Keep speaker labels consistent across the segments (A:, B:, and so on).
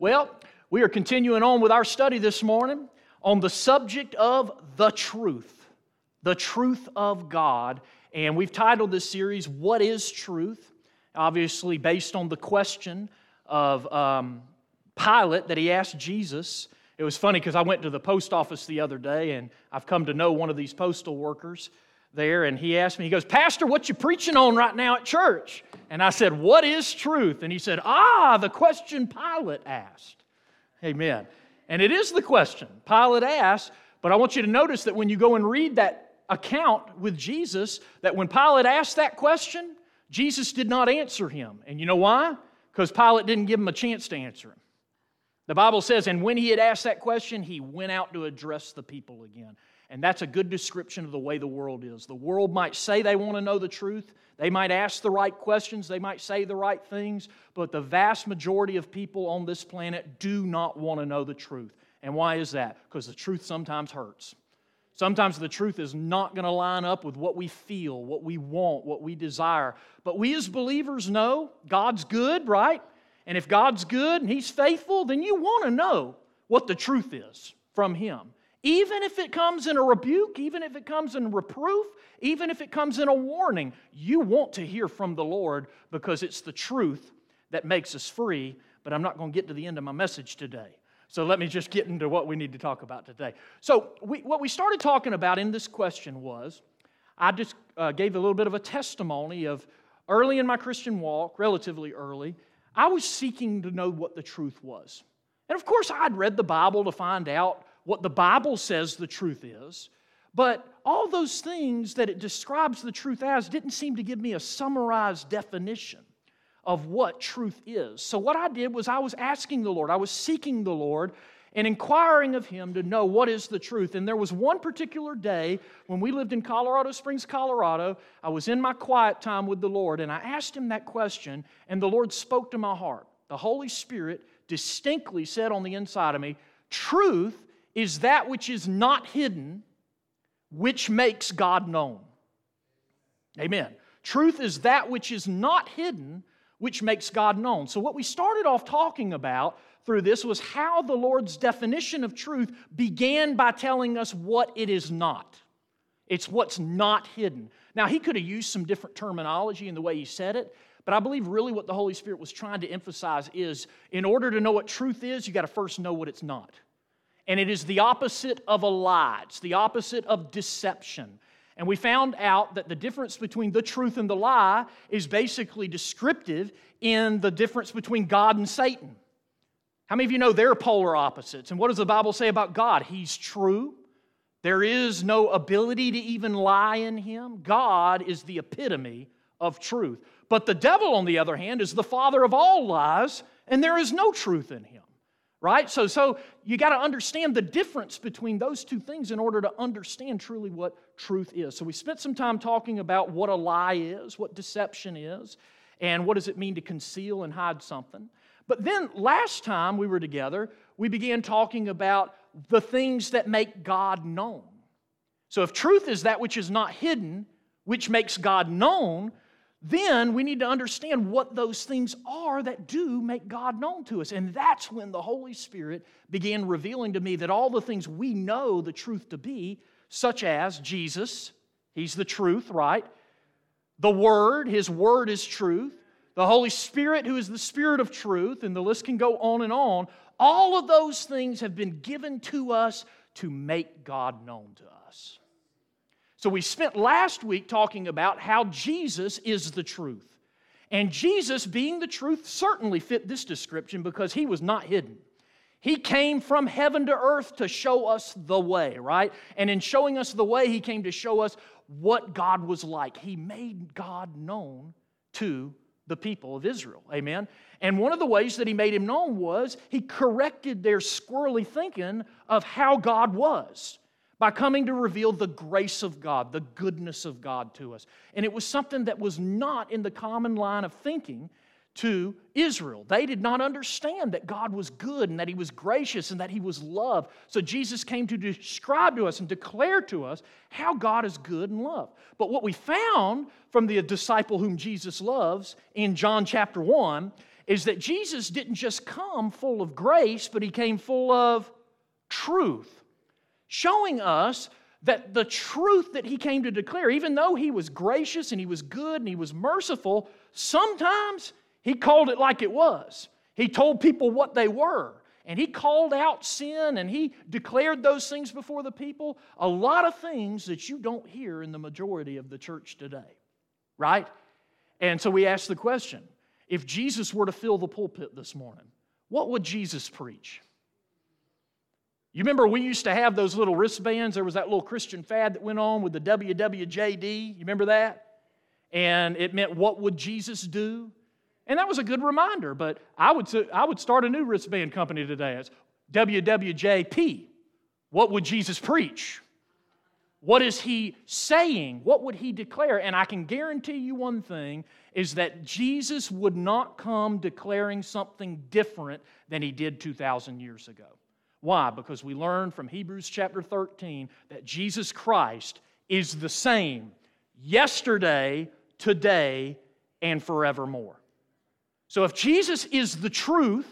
A: Well, we are continuing on with our study this morning on the subject of the truth of God. And we've titled this series, What is Truth? Obviously based on the question of Pilate that he asked Jesus. It was funny because I went to the post office the other day, and I've come to know one of these postal workers there, and he asked me, he goes, "Pastor, what you preaching on right now at church?" And I said, "What is truth?" And he said, the question Pilate asked. Amen. And it is the question Pilate asked, but I want you to notice that when you go and read that account with Jesus, that when Pilate asked that question, Jesus did not answer him. And you know why? Because Pilate didn't give him a chance to answer him. The Bible says, and when he had asked that question, he went out to address the people again. And that's a good description of the way the world is. The world might say they want to know the truth. They might ask the right questions. They might say the right things. But the vast majority of people on this planet do not want to know the truth. And why is that? Because the truth sometimes hurts. Sometimes the truth is not going to line up with what we feel, what we want, what we desire. But we as believers know God's good, right? And if God's good and He's faithful, then you want to know what the truth is from Him. Even if it comes in a rebuke, even if it comes in reproof, even if it comes in a warning, you want to hear from the Lord because it's the truth that makes us free. But I'm not going to get to the end of my message today. So let me just get into what we need to talk about today. So what we started talking about in this question was, I just gave a little bit of a testimony of early in my Christian walk, relatively early, I was seeking to know what the truth was. And of course, I'd read the Bible to find out what the Bible says the truth is, but all those things that it describes the truth as didn't seem to give me a summarized definition of what truth is. So what I did was I was asking the Lord, I was seeking the Lord and inquiring of Him to know what is the truth. And there was one particular day when we lived in Colorado Springs, Colorado. I was in my quiet time with the Lord, and I asked Him that question, and the Lord spoke to my heart. The Holy Spirit distinctly said on the inside of me, "Truth is that which is not hidden, which makes God known." Amen. Truth is that which is not hidden, which makes God known. So what we started off talking about through this was how the Lord's definition of truth began by telling us what it is not. It's what's not hidden. Now, He could have used some different terminology in the way He said it, but I believe really what the Holy Spirit was trying to emphasize is in order to know what truth is, you got to first know what it's not. And it is the opposite of a lie. It's the opposite of deception. And we found out that the difference between the truth and the lie is basically descriptive in the difference between God and Satan. How many of you know they're polar opposites? And what does the Bible say about God? He's true. There is no ability to even lie in Him. God is the epitome of truth. But the devil, on the other hand, is the father of all lies, and there is no truth in him. Right? So you got to understand the difference between those two things in order to understand truly what truth is. So we spent some time talking about what a lie is, what deception is, and what does it mean to conceal and hide something. But then last time we were together, we began talking about the things that make God known. So if truth is that which is not hidden, which makes God known, then we need to understand what those things are that do make God known to us. And that's when the Holy Spirit began revealing to me that all the things we know the truth to be, such as Jesus, He's the truth, right? The Word, His Word is truth. The Holy Spirit, who is the Spirit of truth, and the list can go on and on. All of those things have been given to us to make God known to us. So we spent last week talking about how Jesus is the truth. And Jesus, being the truth, certainly fit this description because He was not hidden. He came from heaven to earth to show us the way, right? And in showing us the way, He came to show us what God was like. He made God known to the people of Israel, amen? And one of the ways that He made Him known was He corrected their squirrely thinking of how God was, by coming to reveal the grace of God, the goodness of God to us. And it was something that was not in the common line of thinking to Israel. They did not understand that God was good and that He was gracious and that He was love. So Jesus came to describe to us and declare to us how God is good and love. But what we found from the disciple whom Jesus loves in John chapter 1 is that Jesus didn't just come full of grace, but He came full of truth, showing us that the truth that He came to declare, even though He was gracious and He was good and He was merciful, sometimes He called it like it was. He told people what they were, and He called out sin, and He declared those things before the people. A lot of things that you don't hear in the majority of the church today, right? And so we ask the question, if Jesus were to fill the pulpit this morning, what would Jesus preach? You remember we used to have those little wristbands? There was that little Christian fad that went on with the WWJD. You remember that? And it meant, what would Jesus do? And that was a good reminder, but I would start a new wristband company today. It's WWJP. What would Jesus preach? What is He saying? What would He declare? And I can guarantee you one thing, is that Jesus would not come declaring something different than He did 2,000 years ago. Why? Because we learn from Hebrews chapter 13 that Jesus Christ is the same yesterday, today, and forevermore. So if Jesus is the truth,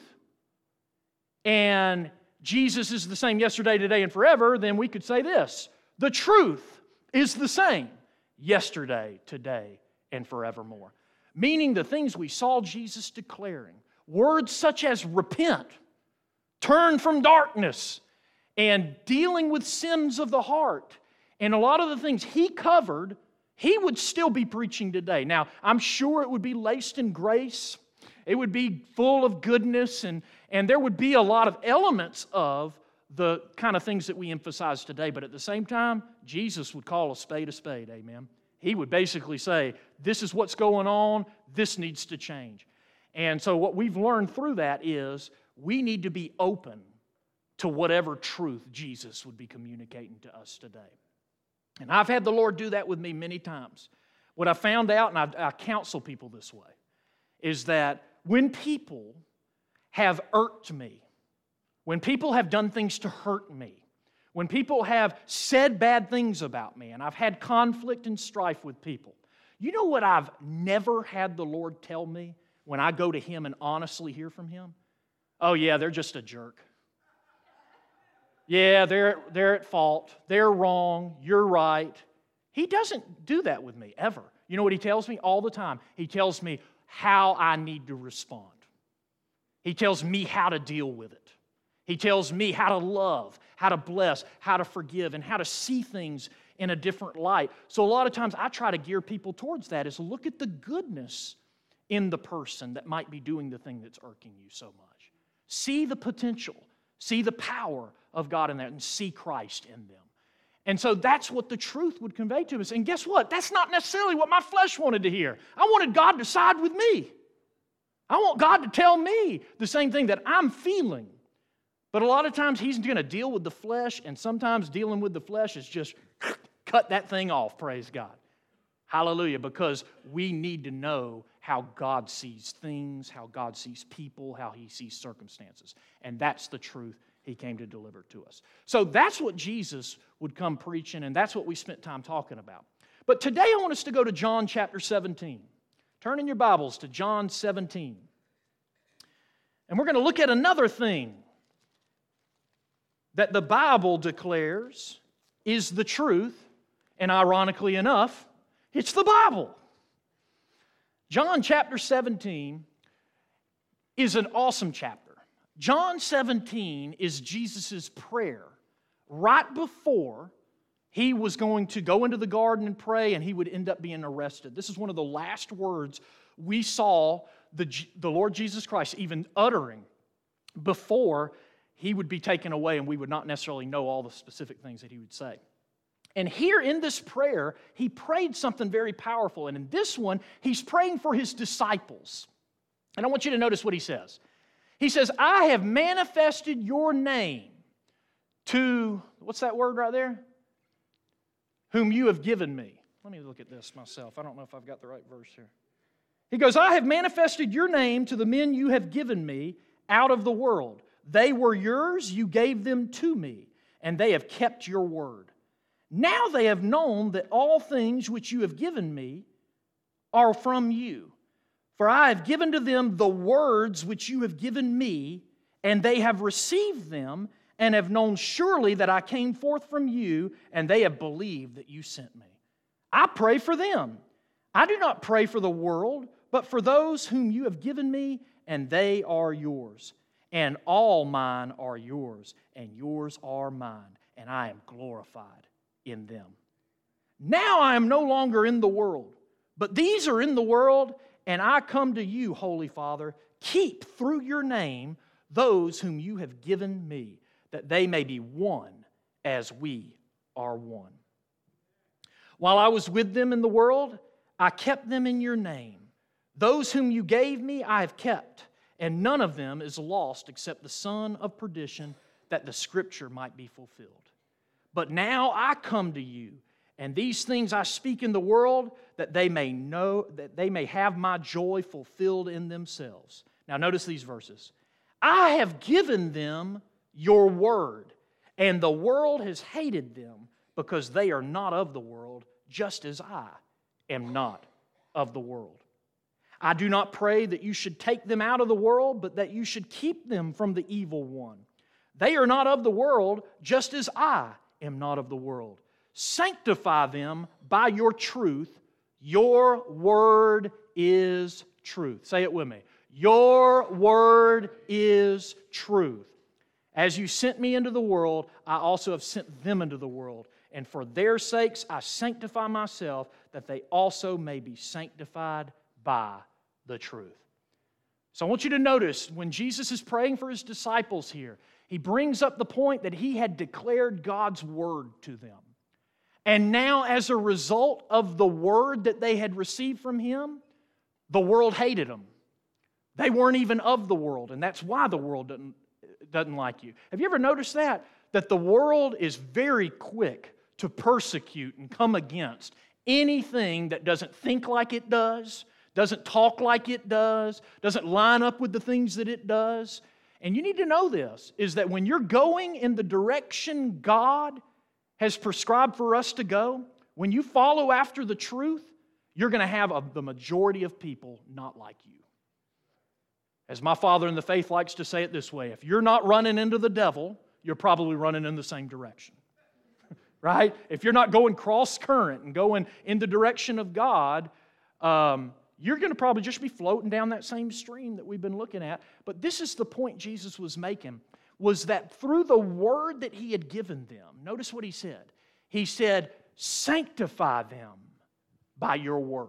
A: and Jesus is the same yesterday, today, and forever, then we could say this: the truth is the same yesterday, today, and forevermore. Meaning the things we saw Jesus declaring, words such as repent, turn from darkness, and dealing with sins of the heart, and a lot of the things He covered, He would still be preaching today. Now, I'm sure it would be laced in grace. It would be full of goodness, and there would be a lot of elements of the kind of things that we emphasize today. But at the same time, Jesus would call a spade, amen? He would basically say, this is what's going on, this needs to change. And so what we've learned through that is we need to be open to whatever truth Jesus would be communicating to us today. And I've had the Lord do that with me many times. What I found out, and I counsel people this way, is that when people have irked me, when people have done things to hurt me, when people have said bad things about me, and I've had conflict and strife with people, you know what I've never had the Lord tell me when I go to Him and honestly hear from Him? Oh yeah, they're just a jerk. Yeah, they're at fault. They're wrong. You're right. He doesn't do that with me, ever. You know what He tells me all the time? He tells me how I need to respond. He tells me how to deal with it. He tells me how to love, how to bless, how to forgive, and how to see things in a different light. So a lot of times I try to gear people towards that, is look at the goodness in the person that might be doing the thing that's irking you so much. See the potential, see the power of God in that, and see Christ in them. And so that's what the truth would convey to us. And guess what? That's not necessarily what my flesh wanted to hear. I wanted God to side with me. I want God to tell me the same thing that I'm feeling. But a lot of times He's going to deal with the flesh, and sometimes dealing with the flesh is just cut that thing off, praise God. Hallelujah, because we need to know how God sees things, how God sees people, how He sees circumstances. And that's the truth He came to deliver to us. So that's what Jesus would come preaching, and that's what we spent time talking about. But today I want us to go to John chapter 17. Turn in your Bibles to John 17. And we're going to look at another thing that the Bible declares is the truth, and ironically enough, it's the Bible. John chapter 17 is an awesome chapter. John 17 is Jesus' prayer right before He was going to go into the garden and pray, and He would end up being arrested. This is one of the last words we saw the Lord Jesus Christ even uttering before He would be taken away, and we would not necessarily know all the specific things that He would say. And here in this prayer, He prayed something very powerful. And in this one, He's praying for His disciples. And I want you to notice what He says. He says, I have manifested your name to, what's that word right there? Whom you have given me. Let me look at this myself. I don't know if I've got the right verse here. He goes, I have manifested your name to the men you have given me out of the world. They were yours, you gave them to me, and they have kept your word. Now they have known that all things which you have given me are from you. For I have given to them the words which you have given me, and they have received them, and have known surely that I came forth from you, and they have believed that you sent me. I pray for them. I do not pray for the world, but for those whom you have given me, and they are yours. And all mine are yours, and yours are mine, and I am glorified in them. Now I am no longer in the world, but these are in the world, and I come to you, Holy Father. Keep through your name those whom you have given me, that they may be one as we are one. While I was with them in the world, I kept them in your name. Those whom you gave me I have kept, and none of them is lost except the son of perdition, that the scripture might be fulfilled. But now I come to you, and these things I speak in the world, that they may know, that they may have my joy fulfilled in themselves. Now notice these verses. I have given them your word, and the world has hated them, because they are not of the world, just as I am not of the world. I do not pray that you should take them out of the world, but that you should keep them from the evil one. They are not of the world, just as I am not of the world. Sanctify them by your truth. Your word is truth. Say it with me. Your word is truth. As you sent me into the world, I also have sent them into the world. And for their sakes I sanctify myself, that they also may be sanctified by the truth. So I want you to notice when Jesus is praying for His disciples here, He brings up the point that He had declared God's word to them. And now as a result of the word that they had received from Him, the world hated them. They weren't even of the world, and that's why the world doesn't like you. Have you ever noticed that? That the world is very quick to persecute and come against anything that doesn't think like it does, doesn't talk like it does, doesn't line up with the things that it does. And you need to know this, is that when you're going in the direction God has prescribed for us to go, when you follow after the truth, you're going to have the majority of people not like you. As my father in the faith likes to say it this way, if you're not running into the devil, you're probably running in the same direction. Right? If you're not going cross current and going in the direction of God, you're going to probably just be floating down that same stream that we've been looking at. But this is the point Jesus was making, was that through the word that He had given them, notice what He said. He said, sanctify them by your word.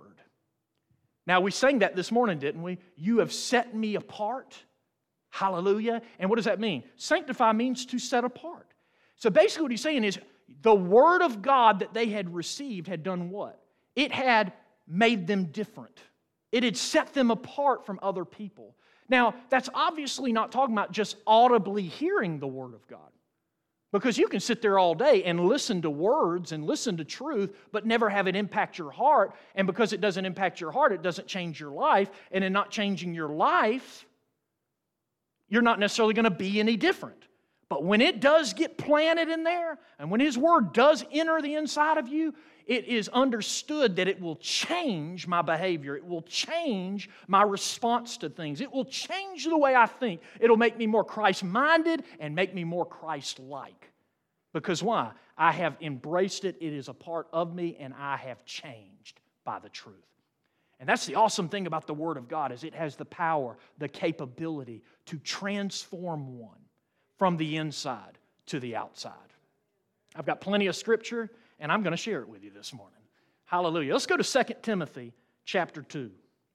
A: Now, we sang that this morning, didn't we? You have set me apart. Hallelujah. And what does that mean? Sanctify means to set apart. So basically what He's saying is the word of God that they had received had done what? It had made them different. It had set them apart from other people. Now, that's obviously not talking about just audibly hearing the word of God. Because you can sit there all day and listen to words and listen to truth, but never have it impact your heart. And because it doesn't impact your heart, it doesn't change your life. And in not changing your life, you're not necessarily going to be any different. But when it does get planted in there, and when His word does enter the inside of you, it is understood that it will change my behavior. It will change my response to things. It will change the way I think. It'll make me more Christ-minded and make me more Christ-like. Because why? I have embraced it. It is a part of me, and I have changed by the truth. And that's the awesome thing about the Word of God, is it has the power, the capability to transform one from the inside to the outside. I've got plenty of Scripture, and I'm going to share it with you this morning. Hallelujah. Let's go to 2 Timothy chapter 2.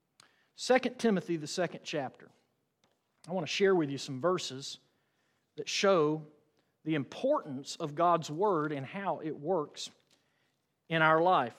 A: 2 Timothy, the 2nd chapter. I want to share with you some verses that show the importance of God's Word and how it works in our life.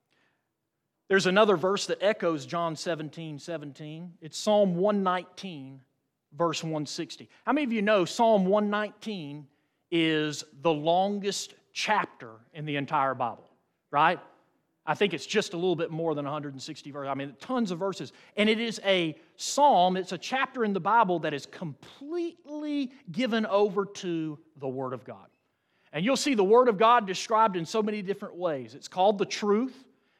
A: There's another verse that echoes John 17:17. It's Psalm 119, verse 160. How many of you know Psalm 119 is the longest chapter in the entire Bible, right? I think it's just a little bit more than 160 verses. I mean, tons of verses. And it is a psalm, it's a chapter in the Bible that is completely given over to the Word of God. And you'll see the Word of God described in so many different ways. It's called the truth.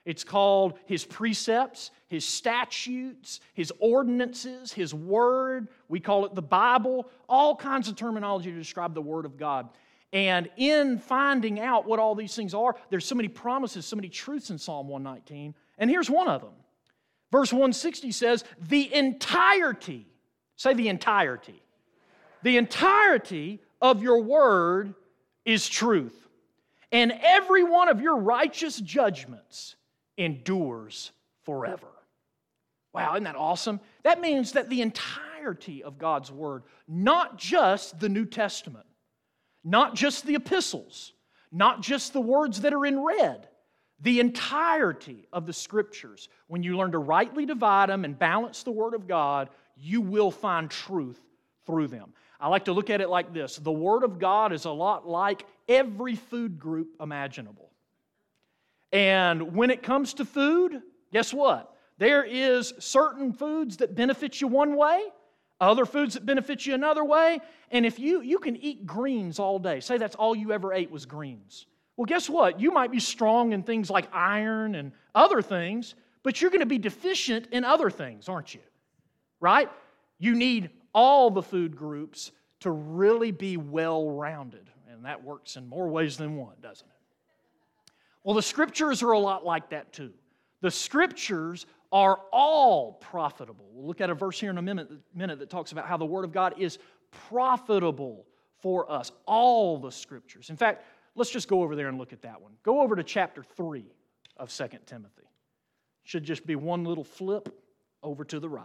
A: It's called His precepts, His statutes, His ordinances, His Word. We call it the Bible. All kinds of terminology to describe the Word of God. And in finding out what all these things are, there's so many promises, so many truths in Psalm 119. And here's one of them. Verse 160 says, the entirety, say the entirety. The entirety of your word is truth, and every one of your righteous judgments endures forever. Wow, isn't that awesome? That means that the entirety of God's word, not just the New Testament, not just the epistles, not just the words that are in red, the entirety of the Scriptures, when you learn to rightly divide them and balance the Word of God, you will find truth through them. I like to look at it like this. The Word of God is a lot like every food group imaginable. And when it comes to food, guess what? There is certain foods that benefit you one way, other foods that benefit you another way, and if you can eat greens all day. Say that's all you ever ate was greens. Well, guess what? You might be strong in things like iron and other things, but you're going to be deficient in other things, aren't you? Right? You need all the food groups to really be well-rounded, and that works in more ways than one, doesn't it? Well, the Scriptures are a lot like that too. The Scriptures are all profitable. We'll look at a verse here in a minute that talks about how the Word of God is profitable for us. All the Scriptures. In fact, let's just go over there and look at that one. Go over to chapter 3 of 2 Timothy. Should just be one little flip over to the right.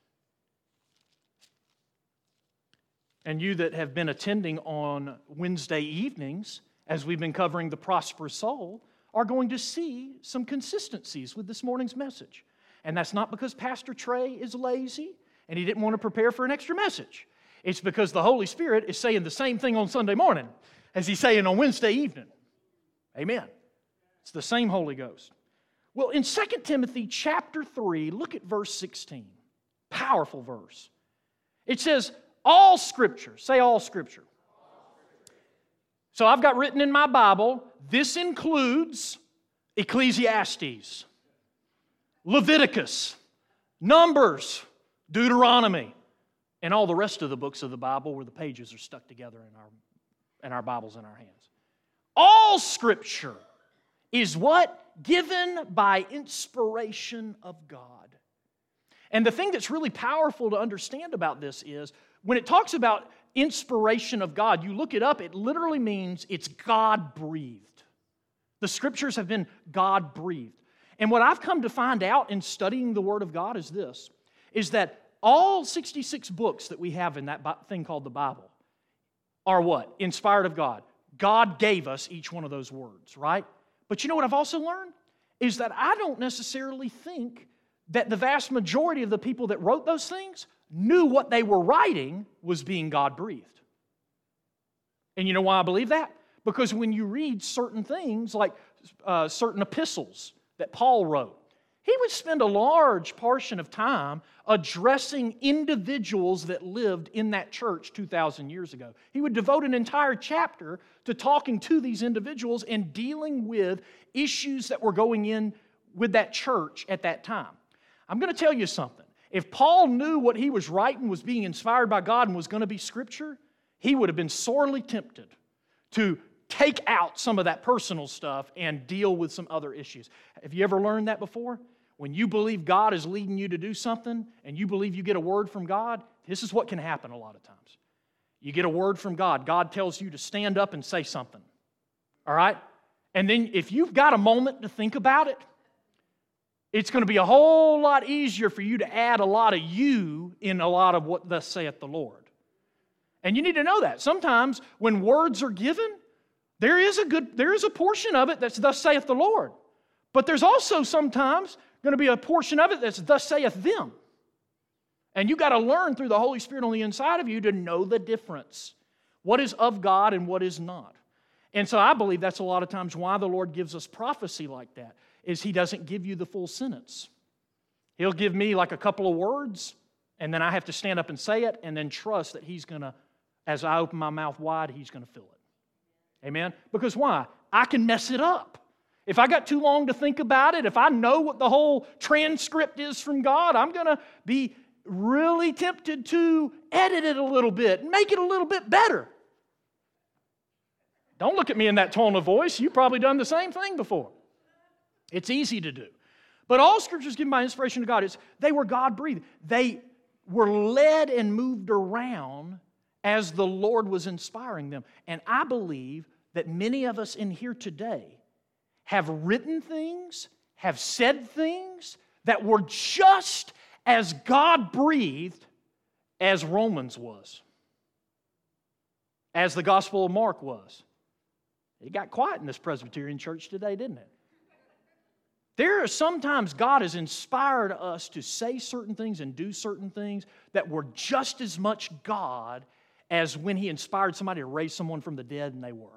A: And you that have been attending on Wednesday evenings, as we've been covering the prosperous soul, are going to see some consistencies with this morning's message. And that's not because Pastor Trey is lazy and he didn't want to prepare for an extra message. It's because the Holy Spirit is saying the same thing on Sunday morning as He's saying on Wednesday evening. Amen. It's the same Holy Ghost. Well, in 2 Timothy chapter 3, look at verse 16. Powerful verse. It says, all Scripture. Say all Scripture. So I've got written in my Bible, this includes Ecclesiastes, Leviticus, Numbers, Deuteronomy, and all the rest of the books of the Bible where the pages are stuck together in our Bibles in our hands. All Scripture is what? Given by inspiration of God. And the thing that's really powerful to understand about this is, when it talks about inspiration of God, you look it up, it literally means it's God-breathed. The Scriptures have been God-breathed. And what I've come to find out in studying the Word of God is this, is that all 66 books that we have in that thing called the Bible are what? Inspired of God. God gave us each one of those words, right? But you know what I've also learned? Is that I don't necessarily think that the vast majority of the people that wrote those things knew what they were writing was being God-breathed. And you know why I believe that? Because when you read certain things, like certain epistles that Paul wrote, he would spend a large portion of time addressing individuals that lived in that church 2,000 years ago. He would devote an entire chapter to talking to these individuals and dealing with issues that were going in with that church at that time. I'm going to tell you something. If Paul knew what he was writing was being inspired by God and was going to be Scripture, he would have been sorely tempted to take out some of that personal stuff and deal with some other issues. Have you ever learned that before? When you believe God is leading you to do something and you believe you get a word from God, this is what can happen a lot of times. You get a word from God. God tells you to stand up and say something. All right? And then if you've got a moment to think about it, it's going to be a whole lot easier for you to add a lot of you in a lot of what thus saith the Lord. And you need to know that. Sometimes when words are given, there is a portion of it that's thus saith the Lord. But there's also sometimes going to be a portion of it that's thus saith them. And you've got to learn through the Holy Spirit on the inside of you to know the difference. What is of God and what is not. And so I believe that's a lot of times why the Lord gives us prophecy like that, is He doesn't give you the full sentence. He'll give me like a couple of words, and then I have to stand up and say it, and then trust that He's going to, as I open my mouth wide, He's going to fill it. Amen? Because why? I can mess it up. If I got too long to think about it, if I know what the whole transcript is from God, I'm going to be really tempted to edit it a little bit and make it a little bit better. Don't look at me in that tone of voice. You've probably done the same thing before. It's easy to do. But all Scriptures given by inspiration of God, they were God-breathed. They were led and moved around as the Lord was inspiring them. And I believe that many of us in here today have written things, have said things that were just as God-breathed as Romans was, as the Gospel of Mark was. It got quiet in this Presbyterian church today, didn't it? There are sometimes God has inspired us to say certain things and do certain things that were just as much God as when He inspired somebody to raise someone from the dead, and they were.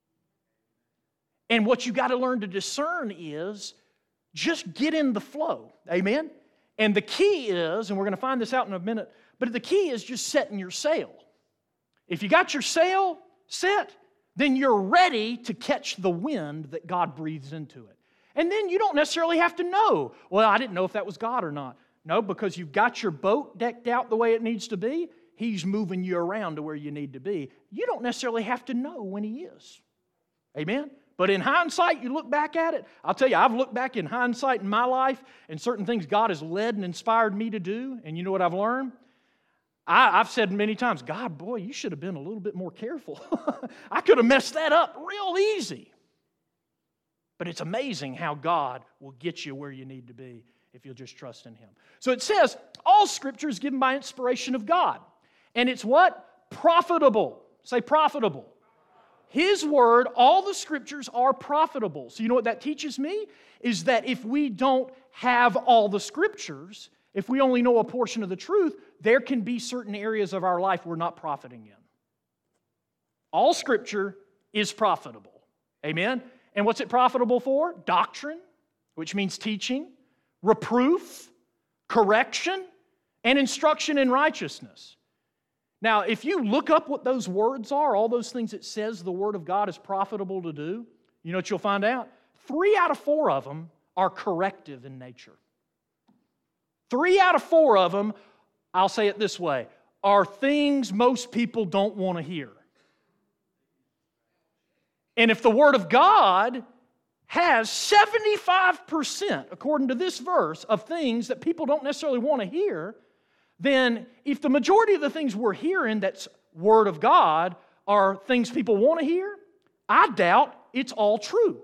A: And what you got to learn to discern is just get in the flow. Amen? And the key is, and we're going to find this out in a minute, but the key is just setting your sail. If you got your sail set, then you're ready to catch the wind that God breathes into it. And then you don't necessarily have to know, well, I didn't know if that was God or not. No, because you've got your boat decked out the way it needs to be. He's moving you around to where you need to be. You don't necessarily have to know when He is. Amen? But in hindsight, you look back at it. I'll tell you, I've looked back in hindsight in my life and certain things God has led and inspired me to do. And you know what I've learned? I've said many times, God, boy, you should have been a little bit more careful. I could have messed that up real easy. But it's amazing how God will get you where you need to be if you'll just trust in Him. So it says, all Scripture is given by inspiration of God. And it's what? Profitable. Say profitable. His Word, all the Scriptures are profitable. So you know what that teaches me? Is that if we don't have all the Scriptures, if we only know a portion of the truth, there can be certain areas of our life we're not profiting in. All Scripture is profitable. Amen? And what's it profitable for? Doctrine, which means teaching, reproof, correction, and instruction in righteousness. Now, if you look up what those words are, all those things it says the Word of God is profitable to do, you know what you'll find out? 3 out of 4 of them are corrective in nature. 3 out of 4 of them, I'll say it this way, are things most people don't want to hear. And if the Word of God has 75%, according to this verse, of things that people don't necessarily want to hear, then if the majority of the things we're hearing that's Word of God are things people want to hear, I doubt it's all true.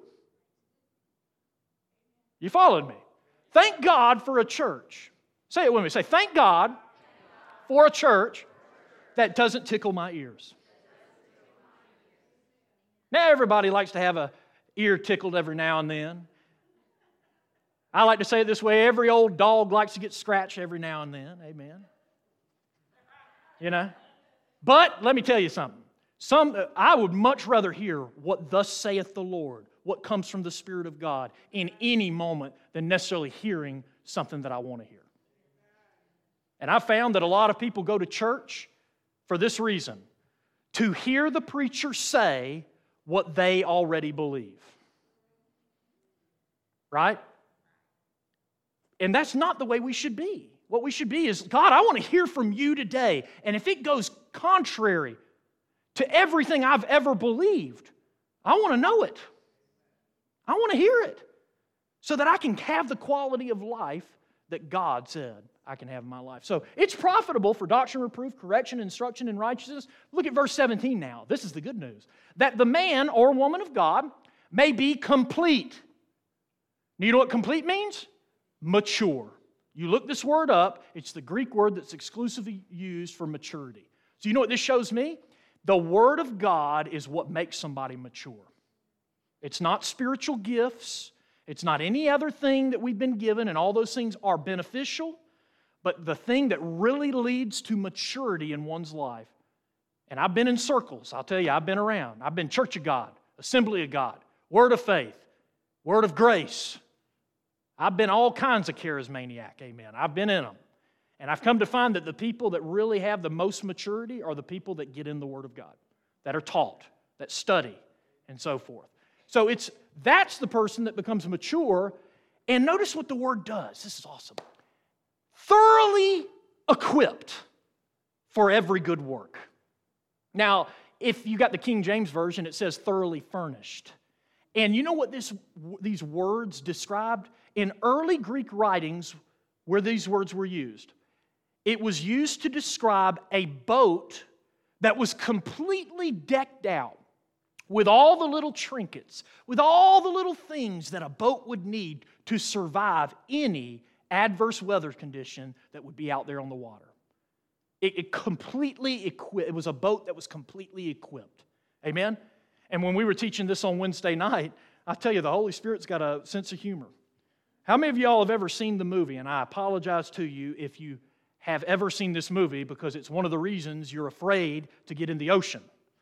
A: You followed me? Thank God for a church. Say it with me. Say, thank God for a church that doesn't tickle my ears. Now, everybody likes to have an ear tickled every now and then. I like to say it this way, every old dog likes to get scratched every now and then. Amen. You know? But let me tell you something. I would much rather hear what thus saith the Lord, what comes from the Spirit of God in any moment than necessarily hearing something that I want to hear. And I found that a lot of people go to church for this reason, to hear the preacher say what they already believe. Right? And that's not the way we should be. What we should be is, God, I want to hear from you today. And if it goes contrary to everything I've ever believed, I want to know it. I want to hear it so that I can have the quality of life that God said I can have in my life. So it's profitable for doctrine, reproof, correction, instruction in righteousness. Look at verse 17 now. This is the good news. That the man or woman of God may be complete. You know what complete means? Mature. You look this word up, it's the Greek word that's exclusively used for maturity. So you know what this shows me? The Word of God is what makes somebody mature. It's not spiritual gifts. It's not any other thing that we've been given, and all those things are beneficial. But the thing that really leads to maturity in one's life, and I've been in circles, I'll tell you, I've been around. I've been Church of God, Assembly of God, Word of Faith, Word of Grace. I've been all kinds of charismaniac, amen. I've been in them. And I've come to find that the people that really have the most maturity are the people that get in the Word of God, that are taught, that study, and so forth. So that's the person that becomes mature. And notice what the word does. This is awesome. Thoroughly equipped for every good work. Now, if you got the King James Version, it says thoroughly furnished. And you know what these words described? In early Greek writings where these words were used, it was used to describe a boat that was completely decked out with all the little trinkets, with all the little things that a boat would need to survive any adverse weather condition that would be out there on the water. It was a boat that was completely equipped. Amen? And when we were teaching this on Wednesday night, I tell you, the Holy Spirit's got a sense of humor. How many of y'all have ever seen the movie? And I apologize to you if you have ever seen this movie, because it's one of the reasons you're afraid to get in the ocean.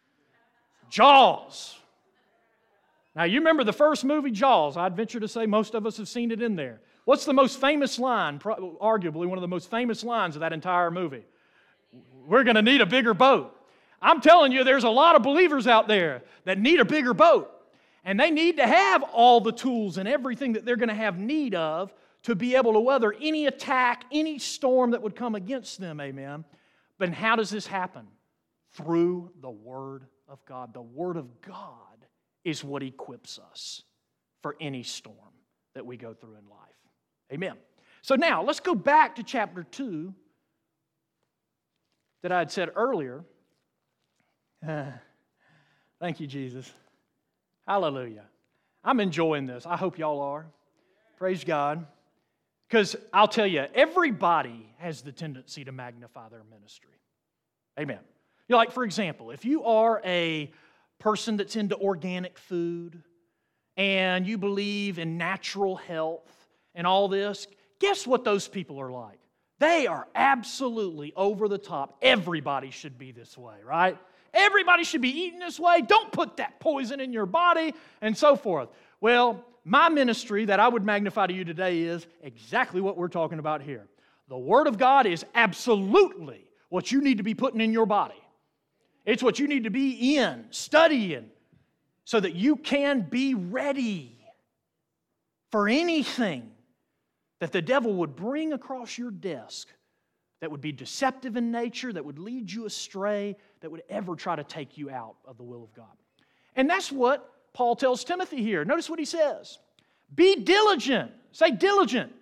A: Jaws. Now, you remember the first movie, Jaws. I'd venture to say most of us have seen it in there. What's the most famous line, arguably one of the most famous lines of that entire movie? We're going to need a bigger boat. I'm telling you, there's a lot of believers out there that need a bigger boat. And they need to have all the tools and everything that they're going to have need of to be able to weather any attack, any storm that would come against them, amen? But how does this happen? Through the Word of God. The Word of God is what equips us for any storm that we go through in life. Amen. So now, let's go back to chapter 2 that I had said earlier. Thank you, Jesus. Hallelujah. I'm enjoying this. I hope y'all are. Praise God. Because I'll tell you, everybody has the tendency to magnify their ministry. Amen. You know, like, for example, if you are a person that's into organic food and you believe in natural health and all this, guess what those people are like? They are absolutely over the top. Everybody should be this way, right? Everybody should be eating this way. Don't put that poison in your body, and so forth. Well, my ministry that I would magnify to you today is exactly what we're talking about here. The Word of God is absolutely what you need to be putting in your body. It's what you need to be in, studying, so that you can be ready for anything that the devil would bring across your desk that would be deceptive in nature, that would lead you astray, that would ever try to take you out of the will of God. And that's what Paul tells Timothy here. Notice what he says. Be diligent. Say diligent.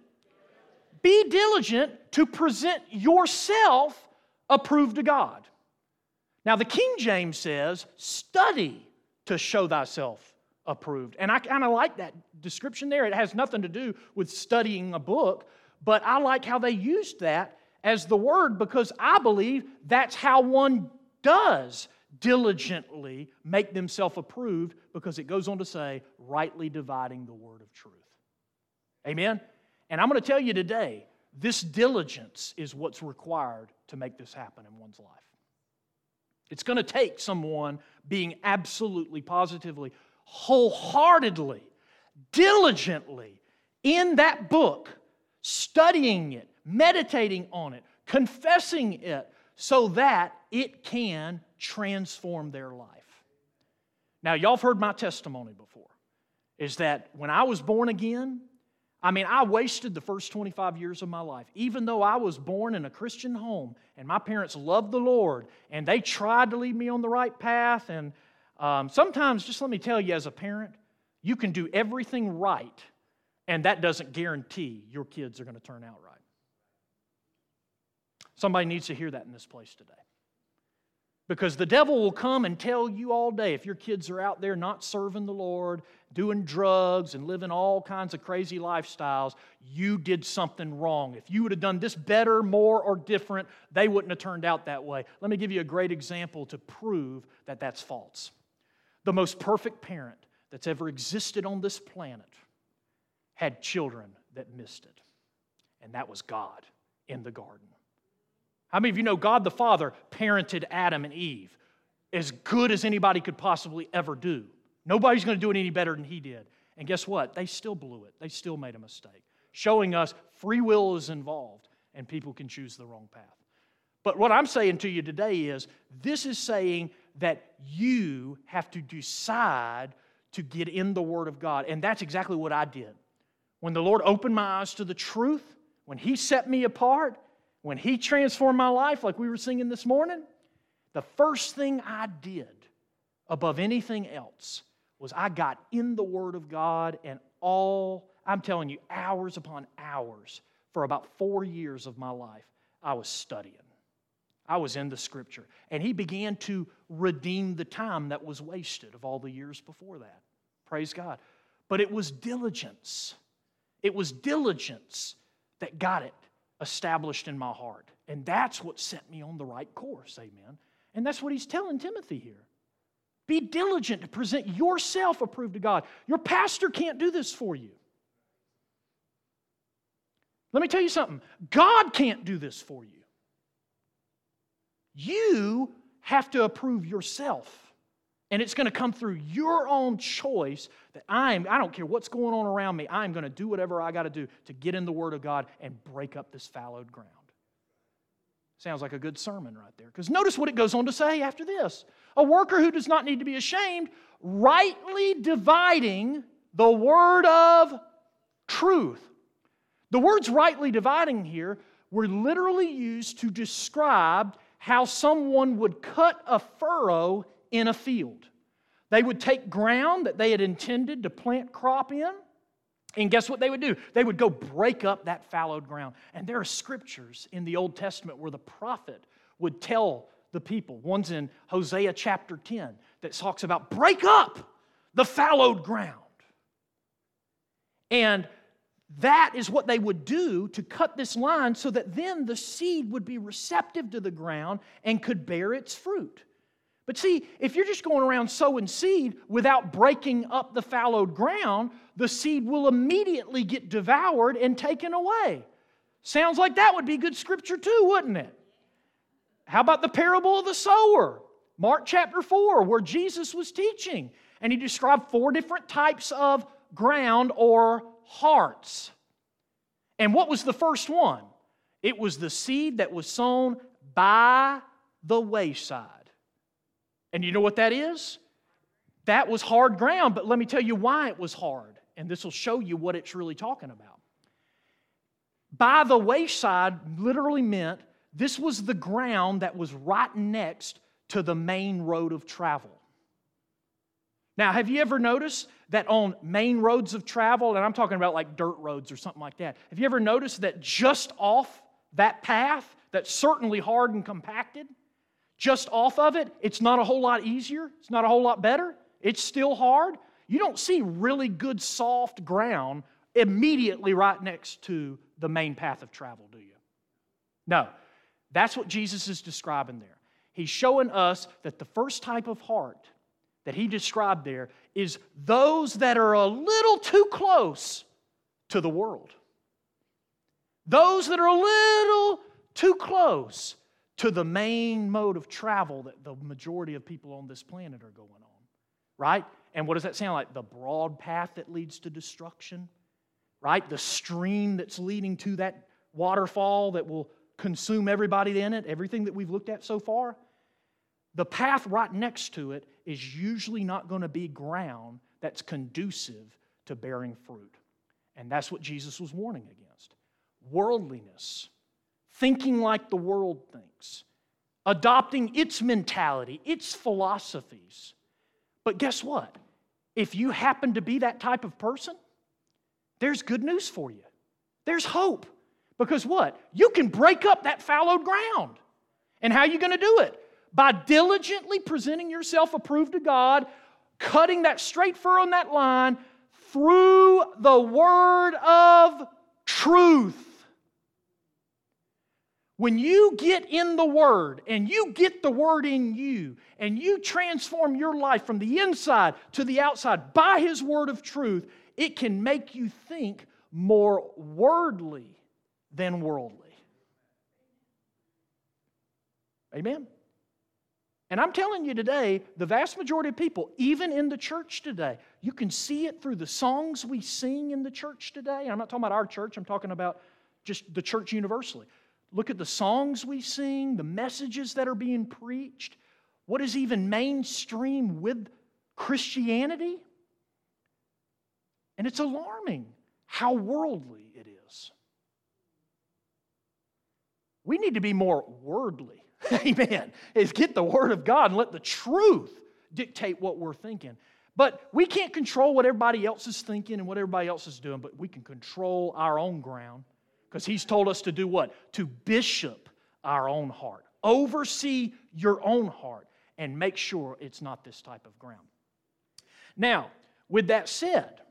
A: Be diligent to present yourself approved to God. Now, the King James says, study to show thyself approved. And I kind of like that description there. It has nothing to do with studying a book, but I like how they used that as the word, because I believe that's how one does diligently make themselves approved, because it goes on to say, rightly dividing the word of truth. Amen? And I'm going to tell you today, this diligence is what's required to make this happen in one's life. It's going to take someone being absolutely, positively, wholeheartedly, diligently in that book, studying it, meditating on it, confessing it, so that it can transform their life. Now, y'all have heard my testimony before, is that when I was born again, I wasted the first 25 years of my life. Even though I was born in a Christian home and my parents loved the Lord and they tried to lead me on the right path, and sometimes, just let me tell you, as a parent, you can do everything right, and that doesn't guarantee your kids are going to turn out right. Somebody needs to hear that in this place today. Because the devil will come and tell you all day, if your kids are out there not serving the Lord, doing drugs and living all kinds of crazy lifestyles, you did something wrong. If you would have done this better, more, or different, they wouldn't have turned out that way. Let me give you a great example to prove that that's false. The most perfect parent that's ever existed on this planet had children that missed it. And that was God in the garden. How many of you know God the Father parented Adam and Eve as good as anybody could possibly ever do? Nobody's going to do it any better than He did. And guess what? They still blew it. They still made a mistake, showing us free will is involved and people can choose the wrong path. But what I'm saying to you today is, this is saying that you have to decide to get in the Word of God. And that's exactly what I did. When the Lord opened my eyes to the truth, when He set me apart, when He transformed my life like we were singing this morning, the first thing I did above anything else was I got in the Word of God, and I'm telling you, hours upon hours, for about 4 years of my life, I was studying. I was in the Scripture. And He began to redeem the time that was wasted of all the years before that. Praise God. But it was diligence. It was diligence that got it established in my heart. And that's what set me on the right course, amen. And that's what He's telling Timothy here. Be diligent to present yourself approved to God. Your pastor can't do this for you. Let me tell you something. God can't do this for you. You have to approve yourself. And it's going to come through your own choice that I don't care what's going on around me, I'm going to do whatever I got to do to get in the Word of God and break up this fallowed ground. Sounds like a good sermon right there. Because notice what it goes on to say after this. A worker who does not need to be ashamed, rightly dividing the word of truth. The words rightly dividing here were literally used to describe how someone would cut a furrow in a field. They would take ground that they had intended to plant crop in, and guess what they would do? They would go break up that fallowed ground. And there are scriptures in the Old Testament where the prophet would tell the people. One's in Hosea chapter 10 that talks about break up the fallowed ground. And that is what they would do to cut this line so that then the seed would be receptive to the ground and could bear its fruit. But see, if you're just going around sowing seed without breaking up the fallowed ground, the seed will immediately get devoured and taken away. Sounds like that would be good scripture too, wouldn't it? How about the parable of the sower? Mark chapter 4, where Jesus was teaching, and He described 4 different types of ground or hearts. And what was the first one? It was the seed that was sown by the wayside. And you know what that is? That was hard ground, but let me tell you why it was hard. And this will show you what it's really talking about. By the wayside literally meant this was the ground that was right next to the main road of travel. Now, have you ever noticed that on main roads of travel, and I'm talking about like dirt roads or something like that, have you ever noticed that just off that path, that's certainly hard and compacted, just off of it, it's not a whole lot easier, it's not a whole lot better, it's still hard? You don't see really good soft ground immediately right next to the main path of travel, do you? No. That's what Jesus is describing there. He's showing us that the first type of heart that He described there is those that are a little too close to the world. Those that are a little too close to the main mode of travel that the majority of people on this planet are going on. Right? And what does that sound like? The broad path that leads to destruction. Right? The stream that's leading to that waterfall that will consume everybody in it, everything that we've looked at so far. The path right next to it is usually not going to be ground that's conducive to bearing fruit. And that's what Jesus was warning against. Worldliness, thinking like the world thinks, adopting its mentality, its philosophies. But guess what? If you happen to be that type of person, there's good news for you. There's hope. Because what? You can break up that fallowed ground. And how are you going to do it? By diligently presenting yourself approved to God, cutting that straight furrow in that line through the word of truth. When you get in the Word and you get the Word in you and you transform your life from the inside to the outside by His Word of truth, it can make you think more wordly than worldly. Amen? And I'm telling you today, the vast majority of people, even in the church today, you can see it through the songs we sing in the church today. And I'm not talking about our church, I'm talking about just the church universally. Look at the songs we sing, the messages that are being preached. What is even mainstream with Christianity? And it's alarming how worldly it is. We need to be more wordly. Amen. Is get the Word of God and let the truth dictate what we're thinking. But we can't control what everybody else is thinking and what everybody else is doing, but we can control our own ground because He's told us to do what? To bishop our own heart. Oversee your own heart and make sure it's not this type of ground. Now, with that said,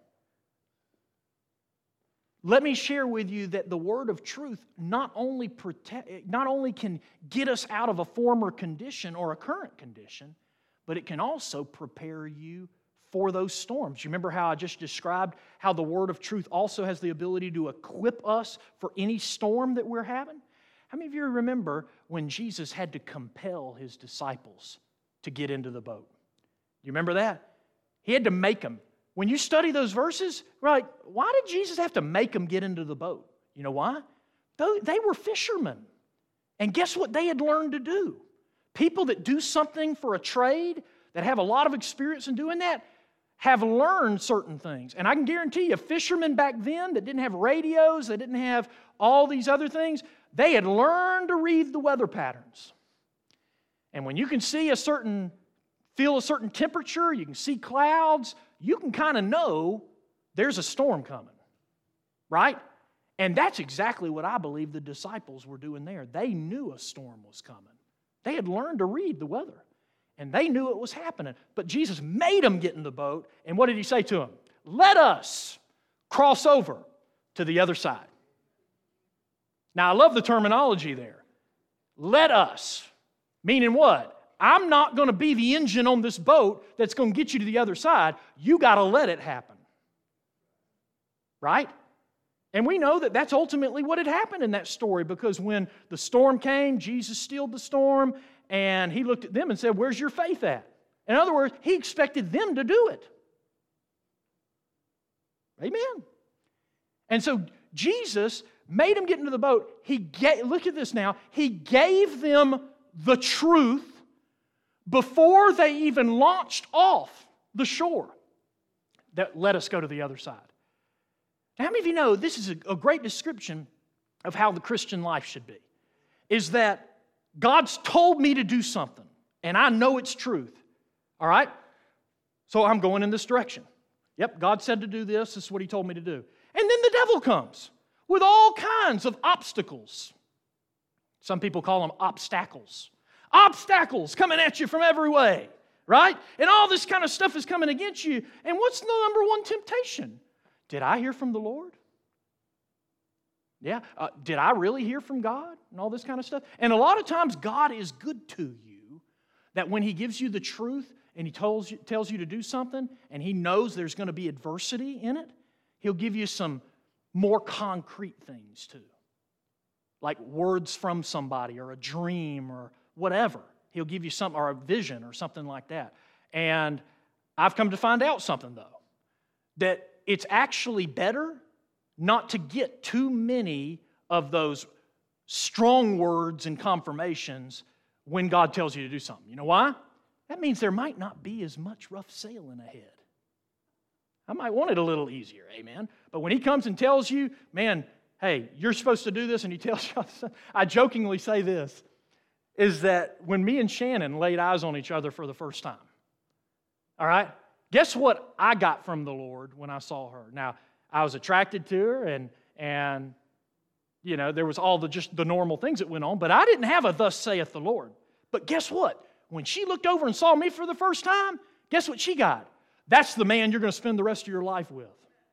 A: let me share with you that the word of truth not only can get us out of a former condition or a current condition, but it can also prepare you for those storms. You remember how I just described how the word of truth also has the ability to equip us for any storm that we're having? How many of you remember when Jesus had to compel His disciples to get into the boat? You remember that? He had to make them. When you study those verses, we're like, why did Jesus have to make them get into the boat? You know why? They were fishermen. And guess what they had learned to do? People that do something for a trade, that have a lot of experience in doing that, have learned certain things. And I can guarantee you, fishermen back then that didn't have radios, that didn't have all these other things, they had learned to read the weather patterns. And when you can feel a certain temperature, you can see clouds, you can kind of know there's a storm coming, right? And that's exactly what I believe the disciples were doing there. They knew a storm was coming. They had learned to read the weather, and they knew it was happening. But Jesus made them get in the boat, and what did He say to them? Let us cross over to the other side. Now, I love the terminology there. Let us, meaning what? I'm not going to be the engine on this boat that's going to get you to the other side. You got to let it happen. Right? And we know that that's ultimately what had happened in that story, because when the storm came, Jesus stilled the storm, and He looked at them and said, where's your faith at? In other words, He expected them to do it. Amen. And so Jesus made them get into the boat. Look at this now. He gave them the truth before they even launched off the shore that let us go to the other side. Now, how many of you know this is a great description of how the Christian life should be? Is that God's told me to do something, and I know it's truth. All right? So I'm going in this direction. Yep, God said to do this. This is what He told me to do. And then the devil comes with all kinds of obstacles. Some people call them obstacles. Obstacles coming at you from every way, right? And all this kind of stuff is coming against you. And what's the number one temptation? Did I hear from the Lord? Yeah. Did I really hear from God? And all this kind of stuff. And a lot of times God is good to you, that when He gives you the truth and He tells you to do something and He knows there's going to be adversity in it, He'll give you some more concrete things too. Like words from somebody or a dream or whatever. He'll give you something, or a vision or something like that. And I've come to find out something, though, that it's actually better not to get too many of those strong words and confirmations when God tells you to do something. You know why? That means there might not be as much rough sailing ahead. I might want it a little easier, amen? But when He comes and tells you, man, hey, you're supposed to do this, and He tells you, I jokingly say this, is that when me and Shannon laid eyes on each other for the first time, all right, guess what I got from the Lord when I saw her? Now, I was attracted to her, and you know, there was all just the normal things that went on, but I didn't have a thus saith the Lord. But guess what? When she looked over and saw me for the first time, guess what she got? That's the man you're going to spend the rest of your life with.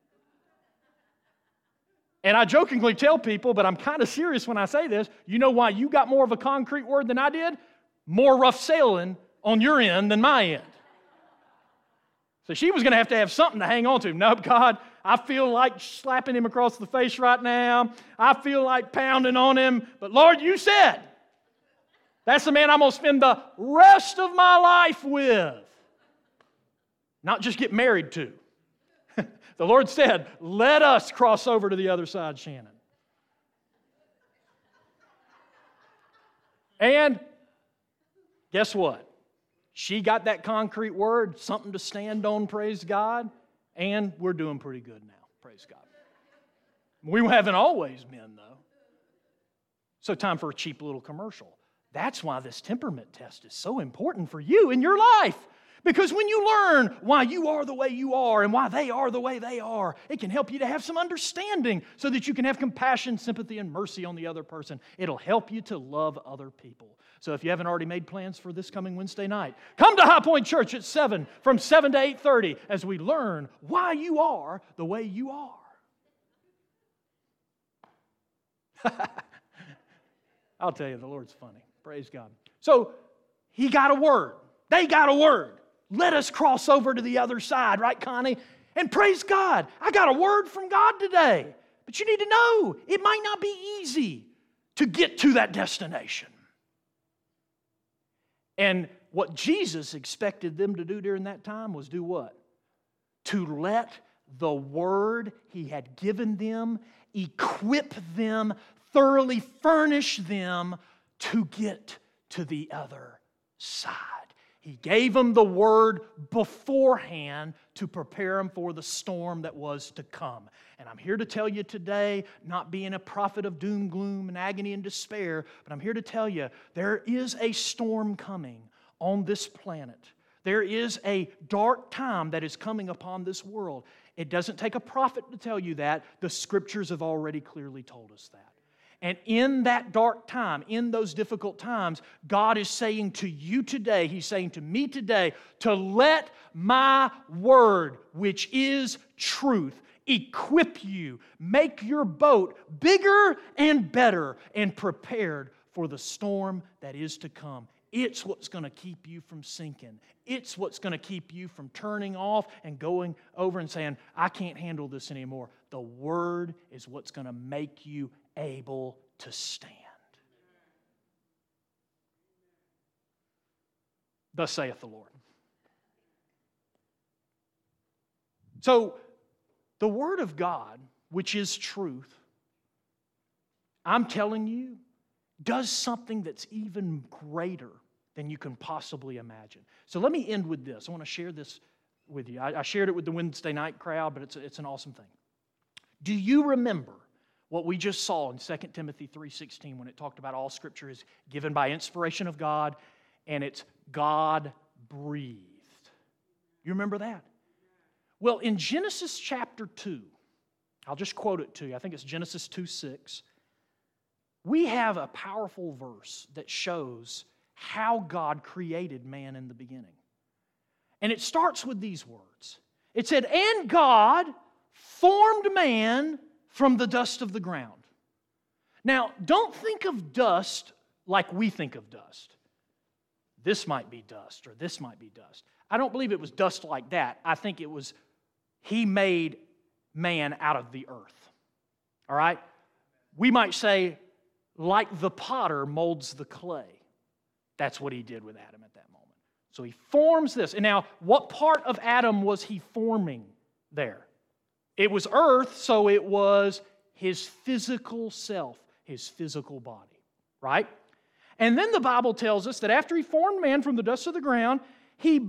A: And I jokingly tell people, but I'm kind of serious when I say this, you know why you got more of a concrete word than I did? More rough sailing on your end than my end. So she was going to have something to hang on to. Nope, God, I feel like slapping him across the face right now. I feel like pounding on him. But Lord, you said, that's the man I'm going to spend the rest of my life with. Not just get married to. The Lord said, let us cross over to the other side, Shannon. And guess what? She got that concrete word, something to stand on, praise God. And we're doing pretty good now, praise God. We haven't always been, though. So time for a cheap little commercial. That's why this temperament test is so important for you in your life. Because when you learn why you are the way you are and why they are the way they are, it can help you to have some understanding so that you can have compassion, sympathy, and mercy on the other person. It'll help you to love other people. So if you haven't already made plans for this coming Wednesday night, come to High Point Church at 7, from 7 to 8:30, as we learn why you are the way you are. I'll tell you, the Lord's funny. Praise God. So he got a word. They got a word. Let us cross over to the other side, right, Connie? And praise God, I got a word from God today. But you need to know, it might not be easy to get to that destination. And what Jesus expected them to do during that time was do what? To let the word he had given them equip them, thoroughly furnish them to get to the other side. He gave them the word beforehand to prepare them for the storm that was to come. And I'm here to tell you today, not being a prophet of doom, gloom, and agony and despair, but I'm here to tell you there is a storm coming on this planet. There is a dark time that is coming upon this world. It doesn't take a prophet to tell you that. The Scriptures have already clearly told us that. And in that dark time, in those difficult times, God is saying to you today, He's saying to me today, to let my word, which is truth, equip you, make your boat bigger and better and prepared for the storm that is to come. It's what's going to keep you from sinking. It's what's going to keep you from turning off and going over and saying, I can't handle this anymore. The Word is what's going to make you able to stand. Thus saith the Lord. So, the Word of God, which is truth, I'm telling you, does something that's even greater than you can possibly imagine. So let me end with this. I want to share this with you. I shared it with the Wednesday night crowd, but it's an awesome thing. Do you remember what we just saw in 2 Timothy 3:16 when it talked about all Scripture is given by inspiration of God and it's God-breathed? You remember that? Well, in Genesis chapter 2, I'll just quote it to you. I think it's Genesis 2:6. We have a powerful verse that shows how God created man in the beginning. And it starts with these words. It said, and God formed man from the dust of the ground. Now, don't think of dust like we think of dust. This might be dust or this might be dust. I don't believe it was dust like that. I think it was He made man out of the earth. All right? We might say, like the potter molds the clay. That's what He did with Adam at that moment. So He forms this. And now, what part of Adam was He forming there? It was earth, so it was his physical self, his physical body, right? And then the Bible tells us that after He formed man from the dust of the ground, He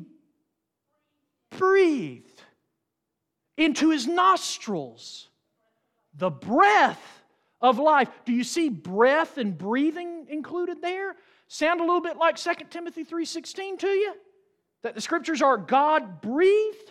A: breathed into his nostrils the breath of life. Do you see breath and breathing included there? Sound a little bit like 2 Timothy 3:16 to you? That the Scriptures are God-breathed?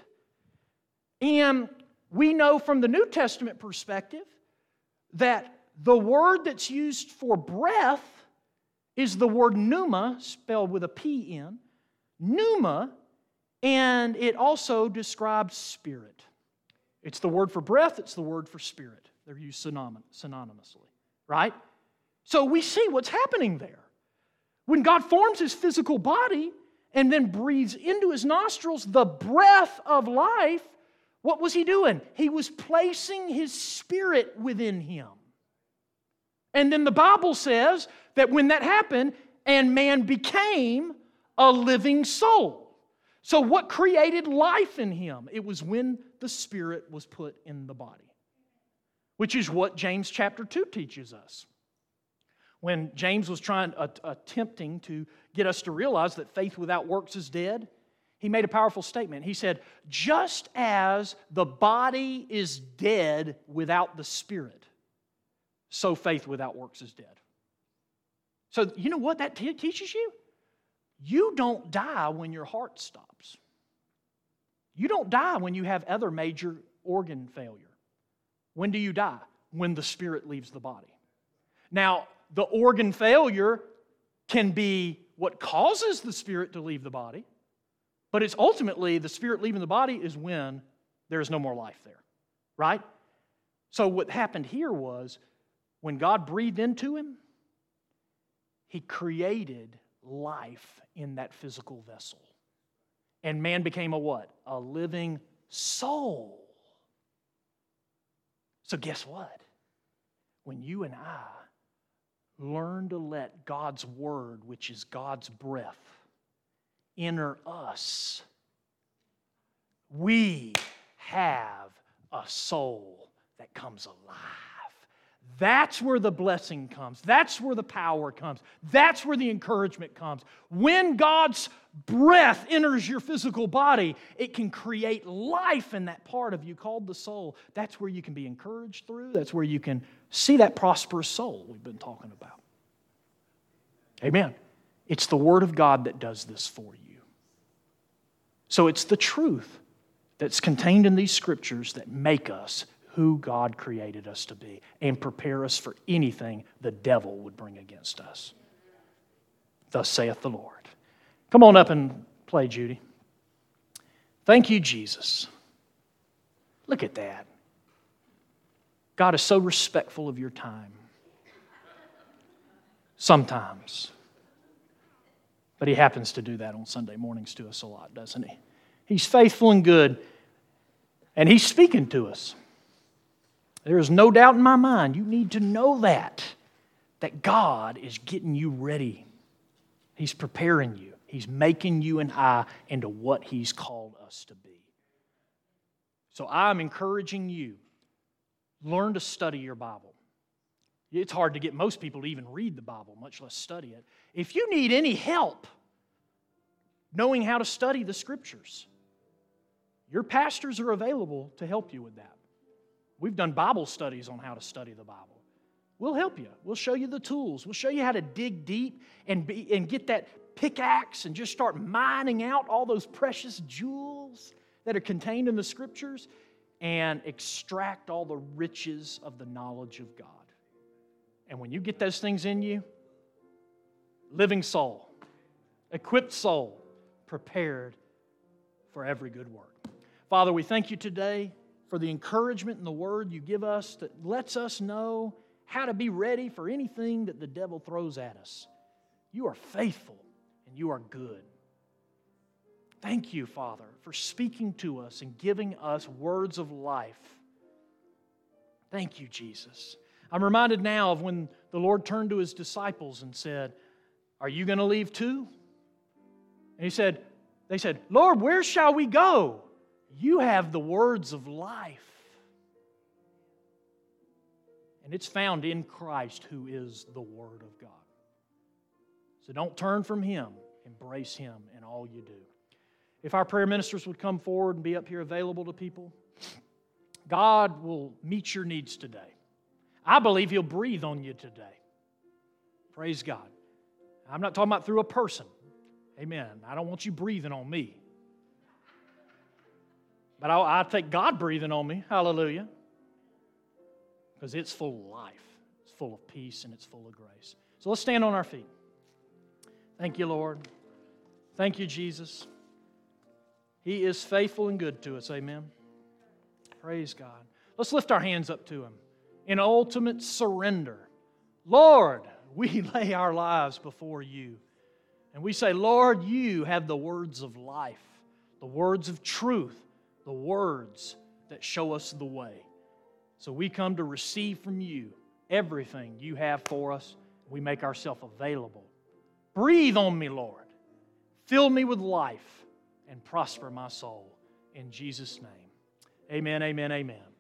A: And we know from the New Testament perspective that the word that's used for breath is the word pneuma, spelled with a P-N. Pneuma, and it also describes spirit. It's the word for breath, it's the word for spirit. They're used synonymously, right? So we see what's happening there. When God forms His physical body and then breathes into His nostrils the breath of life, what was He doing? He was placing His spirit within him. And then the Bible says that when that happened, and man became a living soul. So what created life in him? It was when the spirit was put in the body, which is what James chapter 2 teaches us. When James was attempting to get us to realize that faith without works is dead, He made a powerful statement. He said, just as the body is dead without the spirit, so faith without works is dead. So you know what that teaches you? You don't die when your heart stops. You don't die when you have other major organ failure. When do you die? When the spirit leaves the body. Now, the organ failure can be what causes the spirit to leave the body, but it's ultimately the spirit leaving the body is when there is no more life there, right? So what happened here was when God breathed into him, He created life in that physical vessel. And man became a what? A living soul. So guess what? When you and I learn to let God's Word, which is God's breath, enter us, we have a soul that comes alive. That's where the blessing comes. That's where the power comes. That's where the encouragement comes. When God's breath enters your physical body, it can create life in that part of you called the soul. That's where you can be encouraged through. That's where you can see that prosperous soul we've been talking about. Amen. It's the Word of God that does this for you. So it's the truth that's contained in these Scriptures that make us who God created us to be and prepare us for anything the devil would bring against us. Thus saith the Lord. Come on up and play, Judy. Thank you, Jesus. Look at that. God is so respectful of your time. Sometimes. But He happens to do that on Sunday mornings to us a lot, doesn't He? He's faithful and good, and He's speaking to us. There is no doubt in my mind, you need to know that God is getting you ready. He's preparing you. He's making you and I into what He's called us to be. So I'm encouraging you, learn to study your Bible. It's hard to get most people to even read the Bible, much less study it. If you need any help knowing how to study the Scriptures, your pastors are available to help you with that. We've done Bible studies on how to study the Bible. We'll help you. We'll show you the tools. We'll show you how to dig deep and get that pickaxe and just start mining out all those precious jewels that are contained in the Scriptures and extract all the riches of the knowledge of God. And when you get those things in you, living soul, equipped soul, prepared for every good work. Father, we thank you today for the encouragement and the word you give us that lets us know how to be ready for anything that the devil throws at us. You are faithful and you are good. Thank you, Father, for speaking to us and giving us words of life. Thank you, Jesus. I'm reminded now of when the Lord turned to His disciples and said, "Are you going to leave too?" And they said, "Lord, where shall we go? You have the words of life." And it's found in Christ, who is the Word of God. So don't turn from Him. Embrace Him in all you do. If our prayer ministers would come forward and be up here available to people, God will meet your needs today. I believe He'll breathe on you today. Praise God. I'm not talking about through a person. Amen. I don't want you breathing on me. But I take God breathing on me. Hallelujah. Because it's full of life. It's full of peace and it's full of grace. So let's stand on our feet. Thank you, Lord. Thank you, Jesus. He is faithful and good to us. Amen. Praise God. Let's lift our hands up to Him in ultimate surrender. Lord, we lay our lives before You. And we say, Lord, You have the words of life, the words of truth, the words that show us the way. So we come to receive from You everything You have for us. We make ourselves available. Breathe on me, Lord. Fill me with life and prosper my soul. In Jesus' name, amen, amen, amen.